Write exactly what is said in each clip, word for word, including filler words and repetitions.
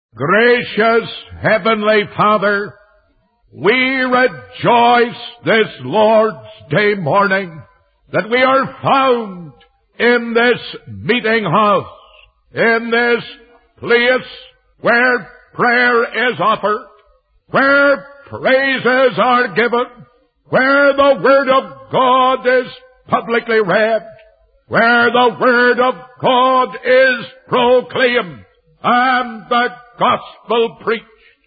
Gracious Heavenly Father, we rejoice this Lord's Day morning that we are found in this meeting house, in this place where prayer is offered, where praises are given, where the Word of God is publicly read, where the Word of God is proclaimed, and the gospel preached.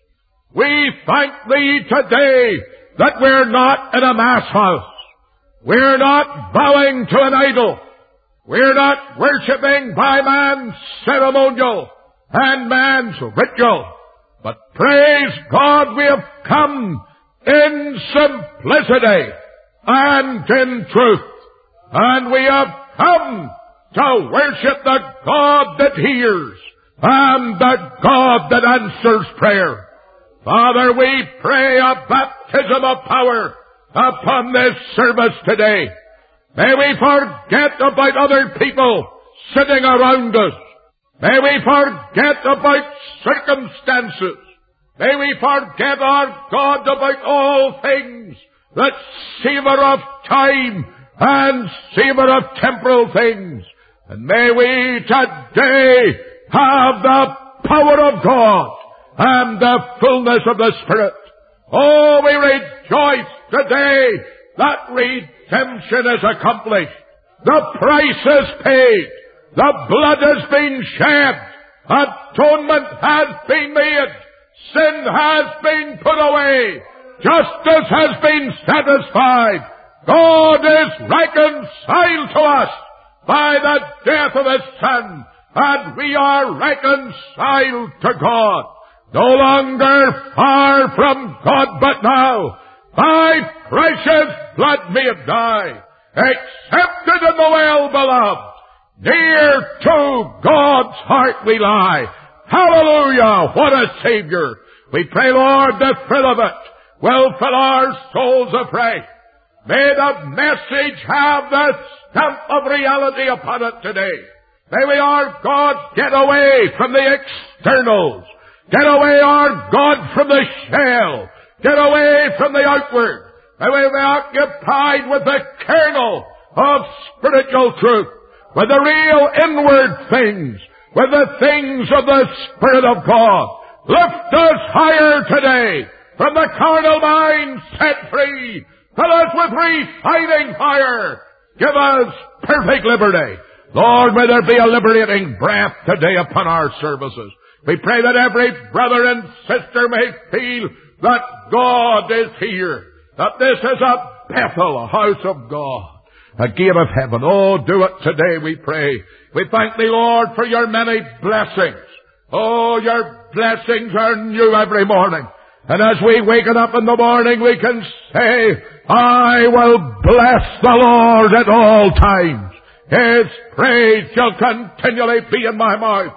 We thank Thee today that we're not in a mass house. We're not bowing to an idol. We're not worshipping by man's ceremonial and man's ritual. But praise God, we have come in simplicity and in truth. And we have come to worship the God that hears and the God that answers prayer. Father, we pray a baptism of power upon this service today. May we forget about other people sitting around us. May we forget about circumstances. May we forget, our God, about all things that savor of time and savor of temporal things. And may we today have the power of God and the fullness of the Spirit. Oh, we rejoice today that redemption is accomplished. The price is paid. The blood has been shed. Atonement has been made. Sin has been put away. Justice has been satisfied. God is reconciled to us by the death of His Son, and we are reconciled to God. No longer far from God, but now by precious blood made nigh, accepted in the well-beloved, near to God's heart we lie. Hallelujah! What a Savior! We pray, Lord, the thrill of it will fill our souls afresh. May the message have the stamp of reality upon it today. May we, our God, get away from the externals. Get away, our God, from the shell. Get away from the outward. May we be occupied with the kernel of spiritual truth, with the real inward things, with the things of the Spirit of God. Lift us higher today from the carnal mind set free. Fill us with refining fire. Give us perfect liberty. Lord, may there be a liberating breath today upon our services. We pray that every brother and sister may feel that God is here, that this is a Bethel, a house of God, a gate of heaven. Oh, do it today, we pray. We thank Thee, Lord, for Your many blessings. Oh, Your blessings are new every morning. And as we waken up in the morning, we can say, I will bless the Lord at all times. His praise shall continually be in my mouth.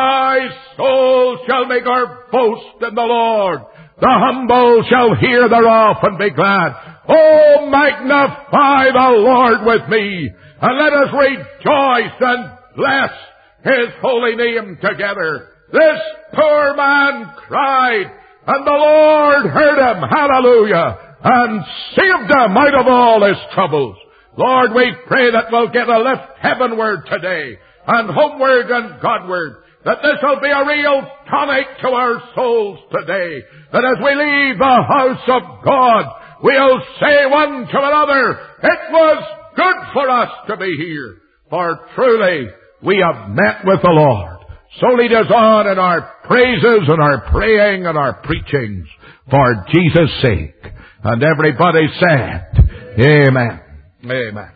My soul shall make her boast in the Lord. The humble shall hear thereof and be glad. Oh, magnify the Lord with me, and let us rejoice and bless His holy name together. This poor man cried, and the Lord heard him, hallelujah, and saved him out of all his troubles. Lord, we pray that we'll get a lift heavenward today, and homeward and Godward, that this will be a real tonic to our souls today, that as we leave the house of God, we'll say one to another, it was good for us to be here, for truly we have met with the Lord. So lead us on in our praises and our praying and our preachings for Jesus' sake. And everybody said, Amen. Amen.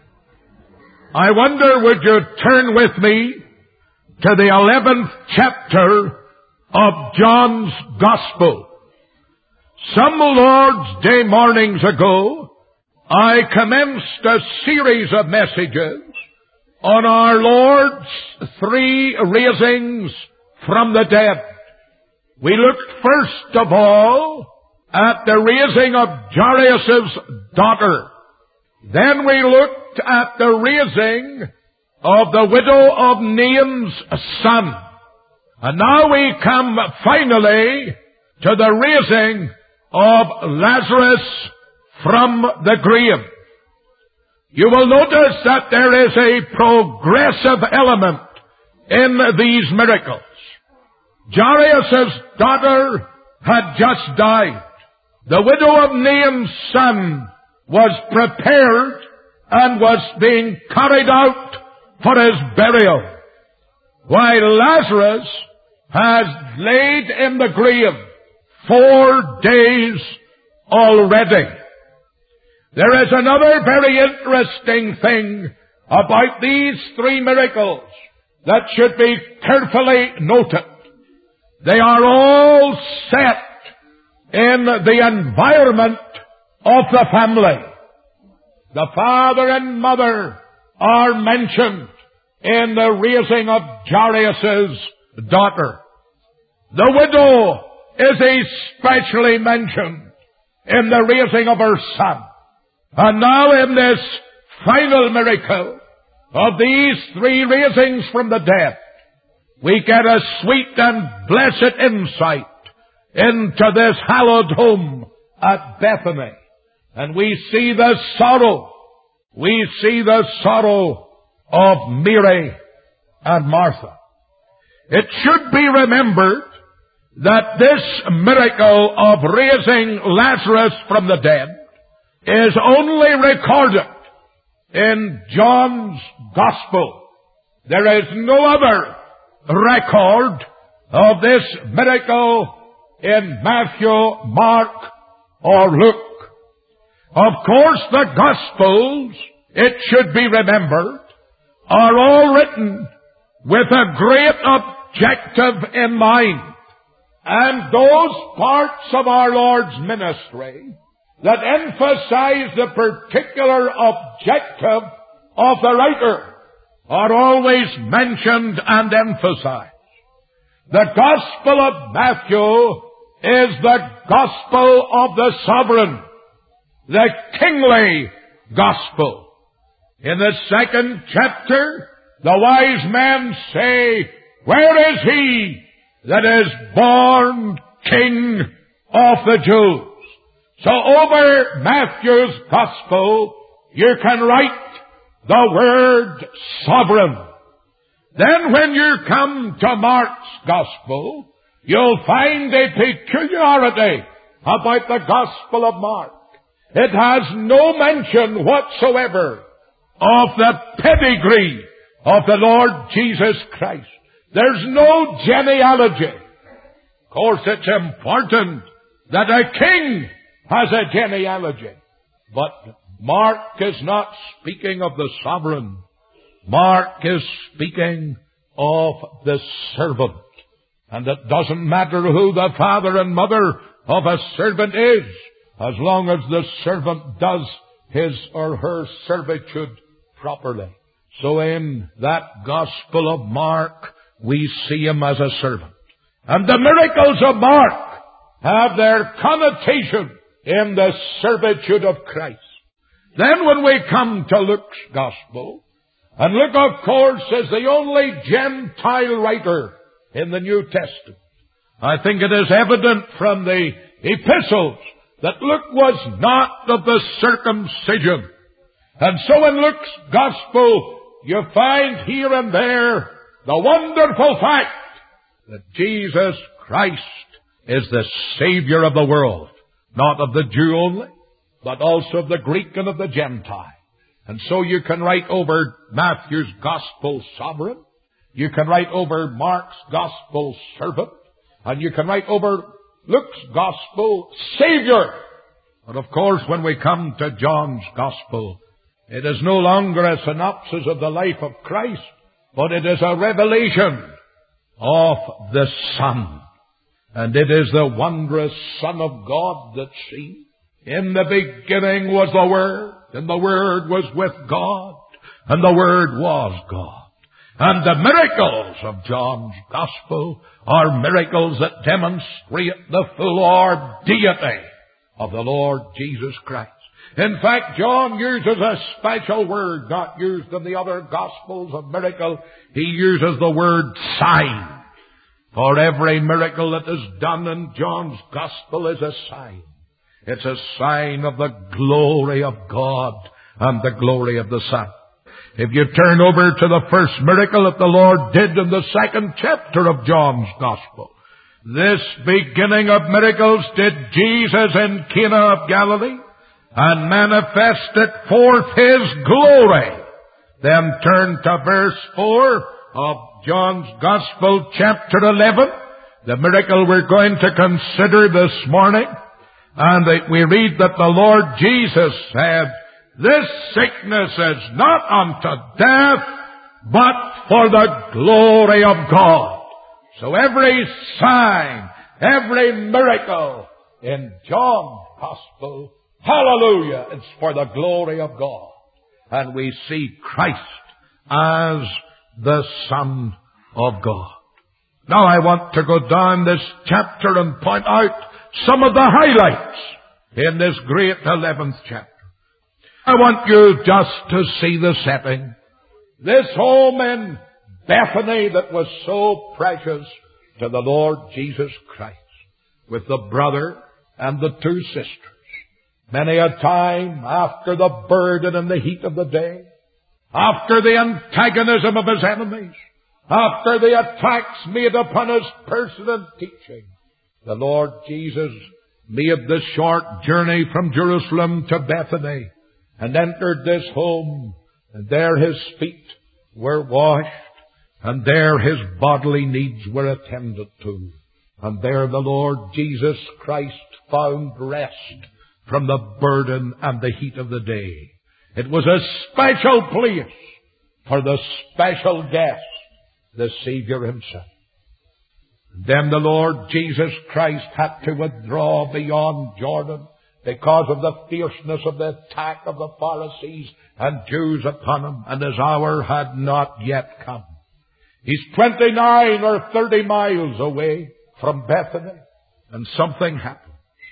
I wonder, would you turn with me to the eleventh chapter of John's Gospel. Some Lord's Day mornings ago, I commenced a series of messages on our Lord's three raisings from the dead. We looked first of all at the raising of Jairus' daughter. Then we looked at the raising of the widow of Nain's son. And now we come finally to the raising of Lazarus from the grave. You will notice that there is a progressive element in these miracles. Jairus' daughter had just died. The widow of Nain's son was prepared and was being carried out for his burial, while Lazarus has laid in the grave four days already. There is another very interesting thing about these three miracles that should be carefully noted. They are all set in the environment of the family. The father and mother are mentioned in the raising of Jairus' daughter. The widow is especially mentioned in the raising of her son. And now in this final miracle of these three raisings from the dead, we get a sweet and blessed insight into this hallowed home at Bethany. And we see the sorrow, we see the sorrow of Mary and Martha. It should be remembered that this miracle of raising Lazarus from the dead is only recorded in John's Gospel. There is no other record of this miracle in Matthew, Mark, or Luke. Of course, the Gospels, it should be remembered, are all written with a great objective in mind. And those parts of our Lord's ministry that emphasize the particular objective of the writer are always mentioned and emphasized. The Gospel of Matthew is the Gospel of the sovereign, the kingly Gospel. In the second chapter, the wise men say, "Where is he that is born King of the Jews?" So over Matthew's Gospel, you can write the word sovereign. Then when you come to Mark's Gospel, you'll find a peculiarity about the Gospel of Mark. It has no mention whatsoever of the pedigree of the Lord Jesus Christ. There's no genealogy. Of course, it's important that a king has a genealogy. But Mark is not speaking of the sovereign. Mark is speaking of the servant. And it doesn't matter who the father and mother of a servant is, as long as the servant does his or her servitude properly. So in that Gospel of Mark, we see him as a servant. And the miracles of Mark have their connotation in the servitude of Christ. Then when we come to Luke's Gospel, and Luke, of course, is the only Gentile writer in the New Testament, I think it is evident from the epistles that Luke was not of the circumcision. And so in Luke's Gospel, you find here and there the wonderful fact that Jesus Christ is the Savior of the world, not of the Jew only, but also of the Greek and of the Gentile. And so you can write over Matthew's Gospel sovereign, you can write over Mark's Gospel servant, and you can write over Luke's Gospel Savior. But of course, when we come to John's Gospel, it is no longer a synopsis of the life of Christ, but it is a revelation of the Son. And it is the wondrous Son of God that's seen. In the beginning was the Word, and the Word was with God, and the Word was God. And the miracles of John's Gospel are miracles that demonstrate the full deity of the Lord Jesus Christ. In fact, John uses a special word not used in the other Gospels of miracle. He uses the word sign. For every miracle that is done in John's Gospel is a sign. It's a sign of the glory of God and the glory of the Son. If you turn over to the first miracle that the Lord did in the second chapter of John's Gospel, this beginning of miracles did Jesus in Cana of Galilee, and manifested forth His glory. Then turn to verse four of John's Gospel, chapter eleven, the miracle we're going to consider this morning. And we read that the Lord Jesus said, "This sickness is not unto death, but for the glory of God." So every sign, every miracle in John's Gospel, hallelujah, it's for the glory of God. And we see Christ as the Son of God. Now I want to go down this chapter and point out some of the highlights in this great eleventh chapter. I want you just to see the setting. This home in Bethany that was so precious to the Lord Jesus Christ, with the brother and the two sisters. Many a time after the burden and the heat of the day, after the antagonism of his enemies, after the attacks made upon his person and teaching, the Lord Jesus made the short journey from Jerusalem to Bethany and entered this home, and there his feet were washed, and there his bodily needs were attended to. And there the Lord Jesus Christ found rest from the burden and the heat of the day. It was a special place for the special guest, the Savior himself. Then the Lord Jesus Christ had to withdraw beyond Jordan because of the fierceness of the attack of the Pharisees and Jews upon him, and his hour had not yet come. He's twenty-nine or thirty miles away from Bethany, and something happens.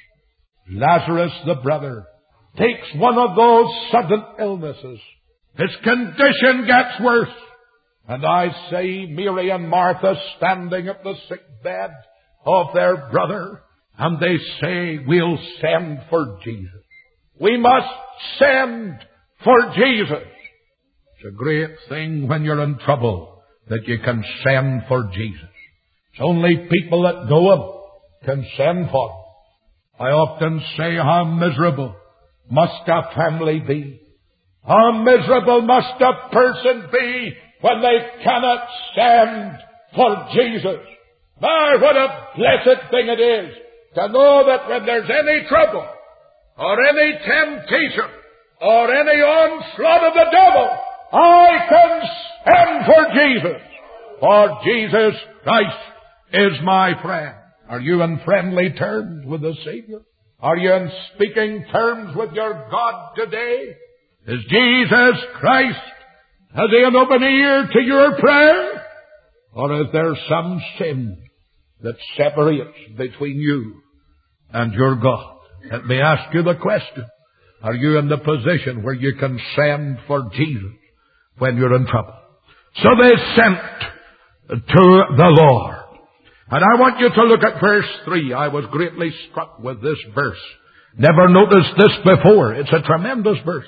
Lazarus, the brother, takes one of those sudden illnesses. His condition gets worse. And I see Mary and Martha standing at the sick bed of their brother, and they say, "We'll send for Jesus. We must send for Jesus." It's a great thing when you're in trouble that you can send for Jesus. It's only people that know Him can send for Him. I often say, how miserable must a family be? How miserable must a person be when they cannot stand for Jesus? My, what a blessed thing it is to know that when there's any trouble, or any temptation, or any onslaught of the devil, I can stand for Jesus. For Jesus Christ is my friend. Are you in friendly terms with the Savior? Are you in speaking terms with your God today? Is Jesus Christ, has He an open ear to your prayer? Or is there some sin that separates between you and your God? Let me ask you the question. Are you in the position where you can send for Jesus when you're in trouble? So they sent to the Lord. And I want you to look at verse three. I was greatly struck with this verse. Never noticed this before. It's a tremendous verse.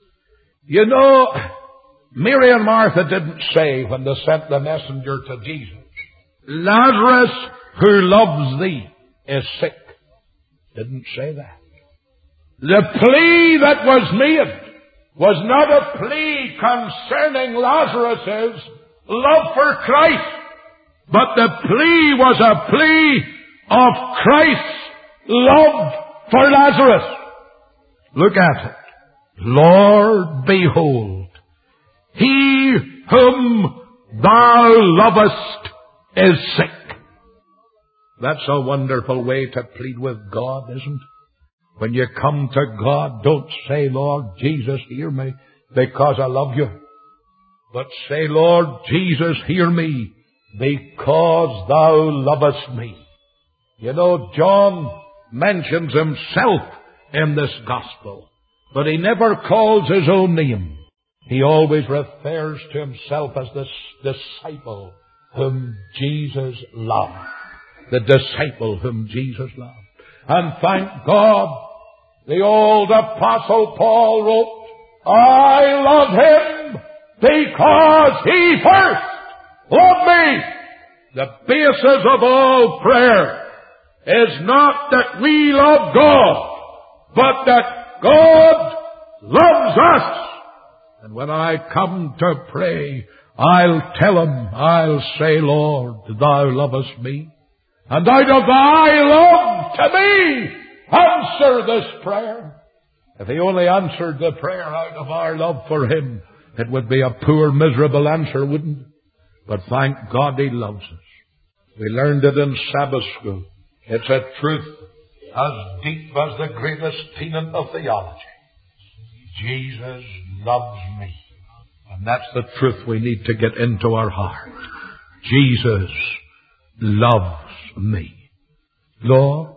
You know, Mary and Martha didn't say when they sent the messenger to Jesus, "Lazarus, who loves thee, is sick." Didn't say that. The plea that was made was not a plea concerning Lazarus' love for Christ, but the plea was a plea of Christ's love for Lazarus. Look at it. "Lord, behold, he whom thou lovest is sick." That's a wonderful way to plead with God, isn't it? When you come to God, don't say, "Lord Jesus, hear me because I love you." But say, "Lord Jesus, hear me because thou lovest me." You know, John mentions himself in this gospel, but he never calls his own name. He always refers to himself as the disciple whom Jesus loved. The disciple whom Jesus loved. And thank God, the old Apostle Paul wrote, I love him because he first loved me. The basis of all prayer is not that we love God, but that God loves us. And when I come to pray, I'll tell him, I'll say, Lord, thou lovest me. And out of thy love to me, answer this prayer. If he only answered the prayer out of our love for him, it would be a poor, miserable answer, wouldn't it? But thank God he loves us. We learned it in Sabbath school. It's a truth as deep as the greatest tenet of theology. Jesus loves me. And that's the truth we need to get into our heart. Jesus loves me. Lord,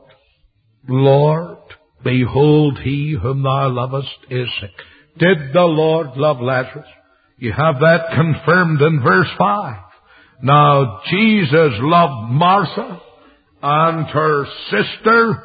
Lord, behold, he whom thou lovest is sick. Did the Lord love Lazarus? You have that confirmed in verse five. Now, Jesus loved Martha and her sister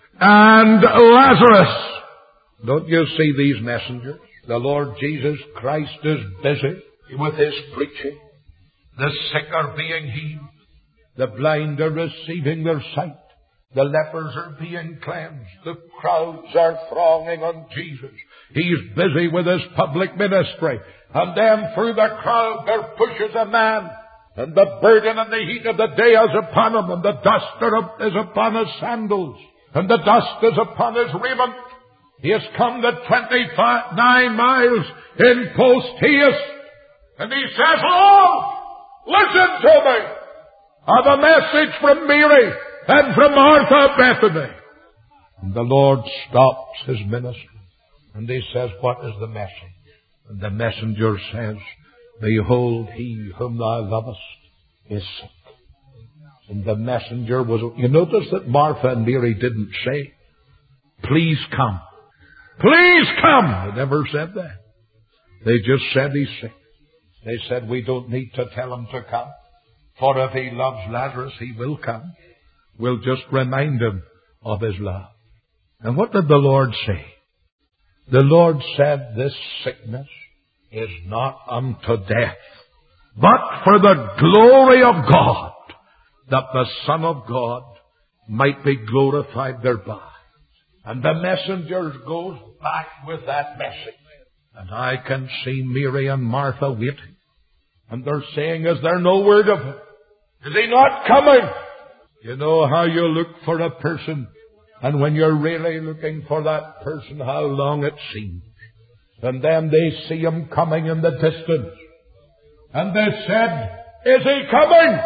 and Lazarus. Don't you see these messengers? The Lord Jesus Christ is busy with his preaching. The sick are being healed. The blind are receiving their sight. The lepers are being cleansed. The crowds are thronging on Jesus. He's busy with his public ministry. And then through the crowd there pushes a man. And the burden and the heat of the day is upon him. And the dust is upon his sandals. And the dust is upon his raiment. He has come the twenty-nine miles in post haste. And he says, Lord, listen to me. I have a message from Mary and from Martha Bethany. And the Lord stops his ministry. And he says, what is the message? And the messenger says, behold, he whom thou lovest is sick. And the messenger was... You notice that Martha and Mary didn't say, please come. Please come. They never said that. They just said he's sick. They said, we don't need to tell him to come. For if he loves Lazarus, he will come. We'll just remind him of his love. And what did the Lord say? The Lord said, this sickness is not unto death, but for the glory of God, that the Son of God might be glorified thereby. And the messenger goes back with that message. And I can see Mary and Martha waiting. And they're saying, is there no word of him? Is he not coming? You know how you look for a person, and when you're really looking for that person, how long it seems. And then they see him coming in the distance. And they said, is he coming?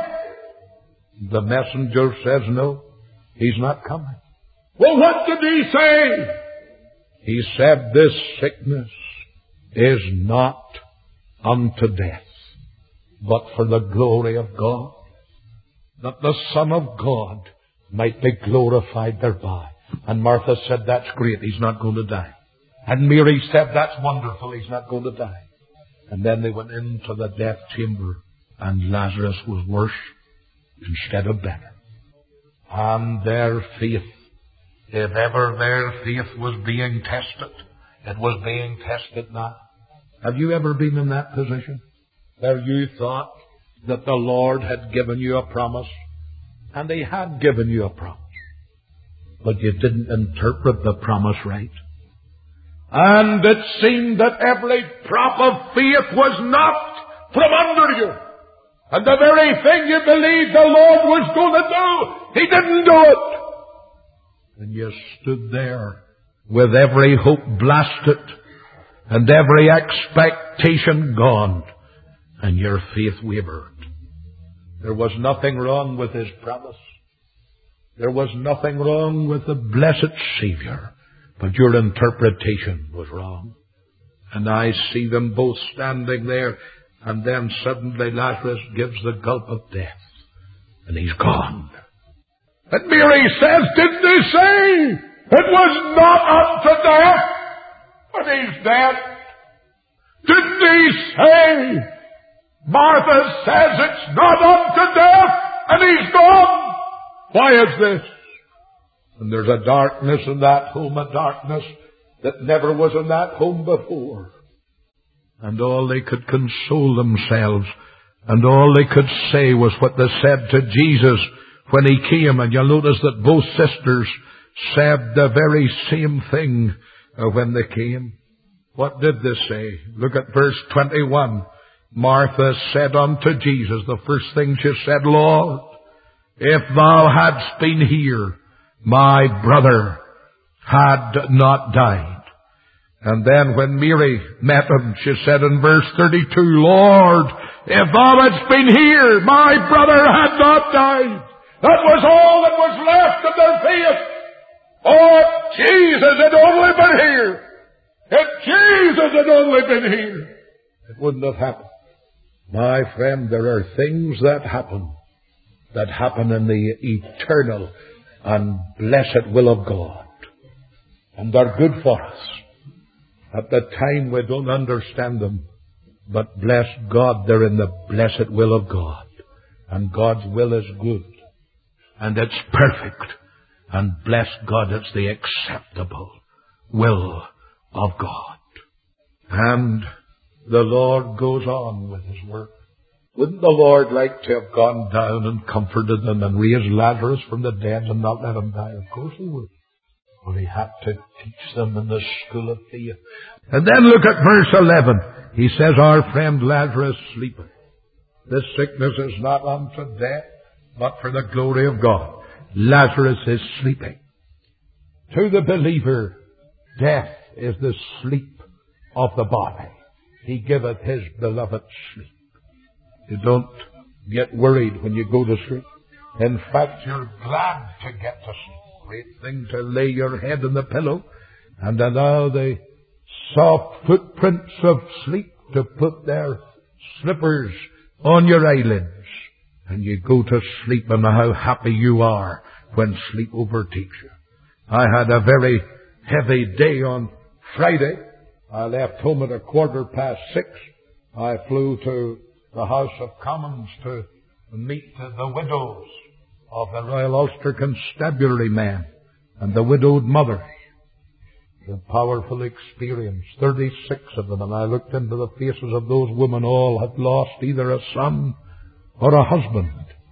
The messenger says, no, he's not coming. Well, what did he say? He said, this sickness is not unto death, but for the glory of God, that the Son of God might be glorified thereby. And Martha said, that's great, he's not going to die. And Mary said, that's wonderful, he's not going to die. And then they went into the death chamber, and Lazarus was worse instead of better. And their faith, if ever their faith was being tested, it was being tested now. Have you ever been in that position? Where you thought that the Lord had given you a promise, and he had given you a promise, but you didn't interpret the promise right. And it seemed that every prop of faith was knocked from under you. And the very thing you believed the Lord was going to do, he didn't do it. And you stood there with every hope blasted and every expectation gone, and your faith wavered. There was nothing wrong with his promise. There was nothing wrong with the blessed Savior, but your interpretation was wrong. And I see them both standing there, and then suddenly Lazarus gives the gulp of death, and he's gone. And Mary says, didn't he say it was not unto death, but he's dead? Didn't he say Martha says it's not unto death, and he's gone. Why is this? And there's a darkness in that home, a darkness that never was in that home before. And all they could console themselves, and all they could say was what they said to Jesus when he came. And you'll notice that both sisters said the very same thing when they came. What did they say? Look at verse twenty-one. Martha said unto Jesus, the first thing she said, Lord, if thou hadst been here, my brother had not died. And then when Mary met him, she said in verse thirty-two, Lord, if thou hadst been here, my brother had not died. That was all that was left of their faith. Oh, if Jesus had only been here. If Jesus had only been here, it wouldn't have happened. My friend, there are things that happen, that happen in the eternal and blessed will of God. And they're good for us. At the time we don't understand them, but bless God, they're in the blessed will of God. And God's will is good. And it's perfect. And bless God, it's the acceptable will of God. And the Lord goes on with His work. Wouldn't the Lord like to have gone down and comforted them and raised Lazarus from the dead and not let him die? Of course He would. But He had to teach them in the school of faith. And then look at verse eleven. He says, our friend Lazarus sleepeth. This sickness is not unto death, but for the glory of God. Lazarus is sleeping. To the believer, death is the sleep of the body. He giveth His beloved sleep. You don't get worried when you go to sleep. In fact, you're glad to get to sleep. Great thing to lay your head in the pillow and allow the soft footprints of sleep to put their slippers on your eyelids. And you go to sleep, and how happy you are when sleep overtakes you. I had a very heavy day on Friday. I left home at a quarter past six. I flew to the House of Commons to meet the widows of the Royal Ulster Constabulary men and the widowed mothers. A powerful experience, thirty-six of them, and I looked into the faces of those women. All had lost either a son or a husband.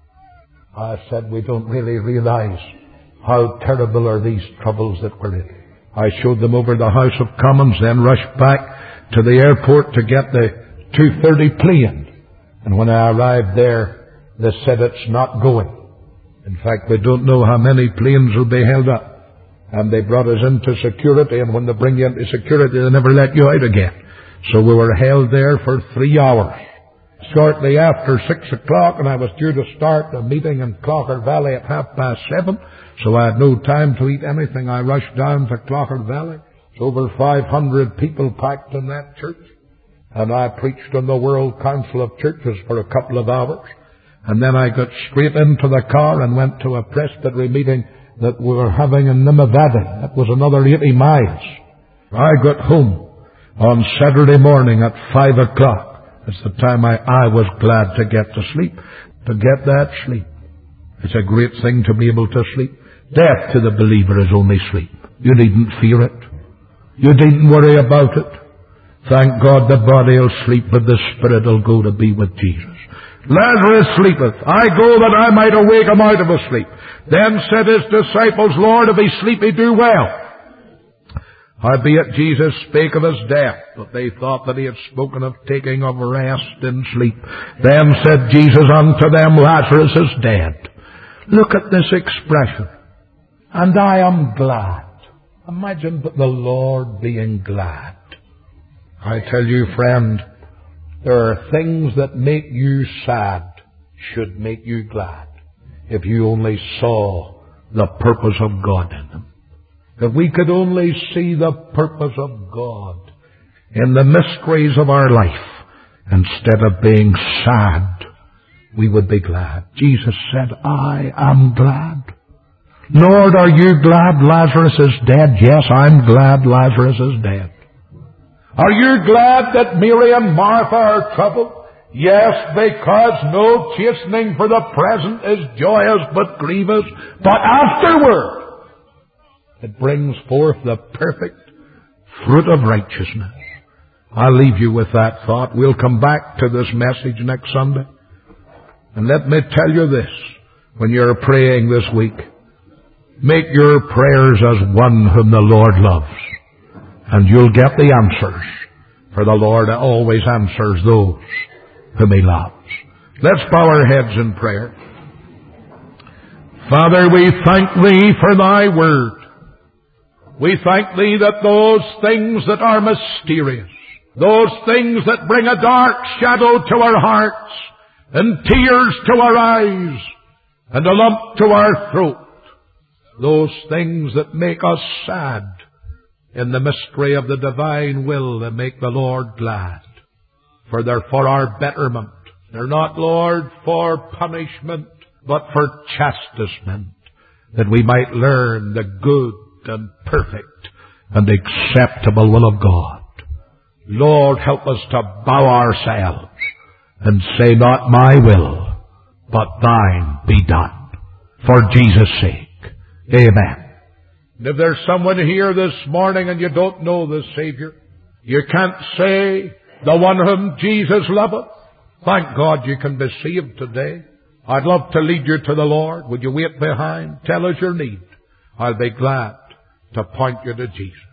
I said, we don't really realize how terrible are these troubles that we're in. I showed them over the House of Commons, then rushed back to the airport to get the two thirty plane. And when I arrived there, they said it's not going. In fact, they don't know how many planes will be held up. And they brought us into security, and when they bring you into security, they never let you out again. So we were held there for three hours. Shortly after six o'clock, and I was due to start a meeting in Clocker Valley at half past seven, so I had no time to eat anything. I rushed down to Clocker Valley. It's over five hundred people packed in that church. And I preached on the World Council of Churches for a couple of hours. And then I got straight into the car and went to a presbytery meeting that we were having in Nimavada. That was another eighty miles. I got home on Saturday morning at five o'clock. That's the time I, I was glad to get to sleep, to get that sleep. It's a great thing to be able to sleep. Death to the believer is only sleep. You needn't fear it. You needn't worry about it. Thank God the body will sleep, but the spirit will go to be with Jesus. Lazarus sleepeth. I go that I might awake him out of his sleep. Then said his disciples, Lord, if he sleep, he do well. Howbeit Jesus spake of his death, but they thought that he had spoken of taking of rest in sleep. Then said Jesus unto them, Lazarus is dead. Look at this expression. And I am glad. Imagine the Lord being glad. I tell you, friend, there are things that make you sad should make you glad if you only saw the purpose of God in them. If we could only see the purpose of God in the mysteries of our life, instead of being sad, we would be glad. Jesus said, I am glad. Lord, are you glad Lazarus is dead? Yes, I'm glad Lazarus is dead. Are you glad that Mary and Martha are troubled? Yes, because no chastening for the present is joyous but grievous, but afterward it brings forth the perfect fruit of righteousness. I'll leave you with that thought. We'll come back to this message next Sunday. And let me tell you this, when you're praying this week, make your prayers as one whom the Lord loves, and you'll get the answers, for the Lord always answers those whom He loves. Let's bow our heads in prayer. Father, we thank Thee for Thy Word. We thank Thee that those things that are mysterious, those things that bring a dark shadow to our hearts, and tears to our eyes, and a lump to our throat, those things that make us sad in the mystery of the divine will and make the Lord glad. For they're for our betterment. They're not, Lord, for punishment, but for chastisement, that we might learn the good and perfect and acceptable will of God. Lord, help us to bow ourselves and say, not my will, but Thine be done. For Jesus' sake. Amen. And if there's someone here this morning and you don't know the Savior, you can't say, the one whom Jesus loveth, thank God you can be saved today. I'd love to lead you to the Lord. Would you wait behind? Tell us your need. I'll be glad to point you to Jesus.